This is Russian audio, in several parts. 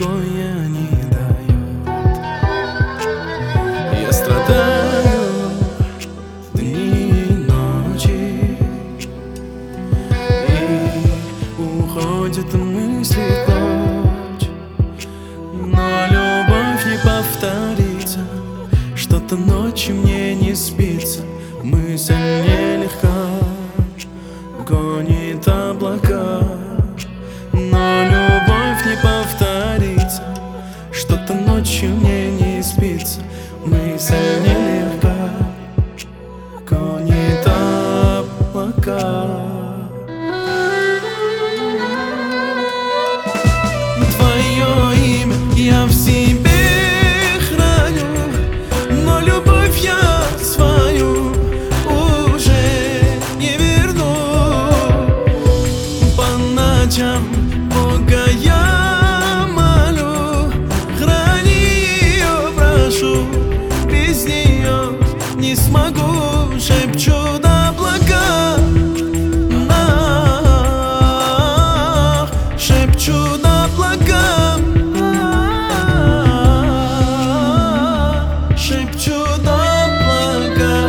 покоя не дает. Я страдаю дни и ночи, и уходят мысли прочь, но любовь не повторится. Что-то ночью мне не спится, мысль нелегка гонит облака, но любовь не повторится. Что-то ночью мне не спится, мысль нелегка гонит облака. Твое имя я в себе храню, но любовь я свою уже не верну. По ночам Бога я молю, храни ее, прошу, без нее не смогу. Шепчу до облака, шепчу до облака, шепчу до облака.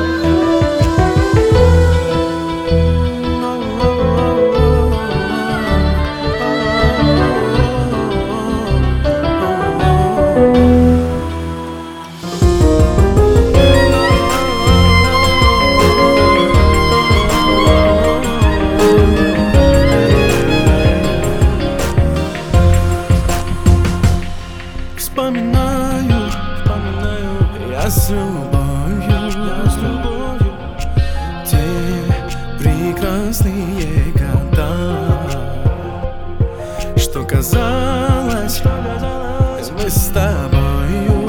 Вспоминаю я с любовью те прекрасные года, что казалось мы с тобою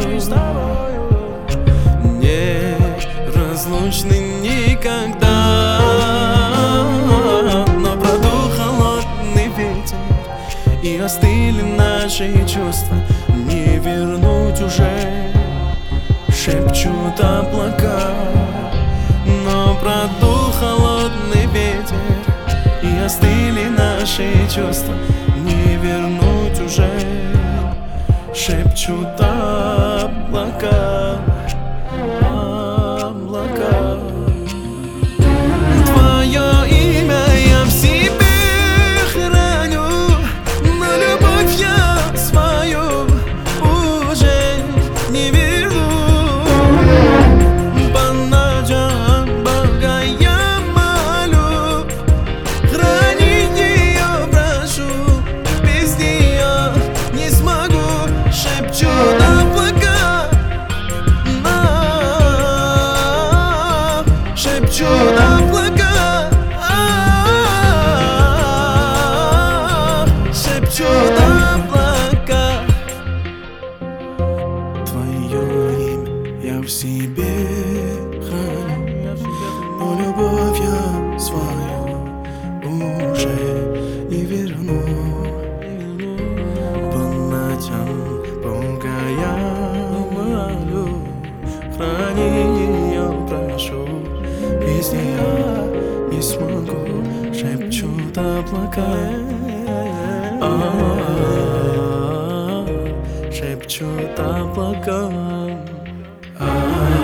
неразлучны никогда. Но продул холодный ветер, и остыли наши чувства, не вернуть уже. Шепчут облака, но продул холодный ветер, и остыли наши чувства, не вернуть уже. Шепчут облака, облака. Твое имя я в себе храню, но любовь я свою уже не верну. По ночам Бога я молю, храни ее, прошу, без нее не смогу. Шепчу до облака, шепчу до облака, шепчу до облака. Твое имя я в себе храню, но любовь я свою уже не верну. По ночам Бога я молю, храни ее, прошу, без нее не смогу. Шепчут облака, шепчут облака.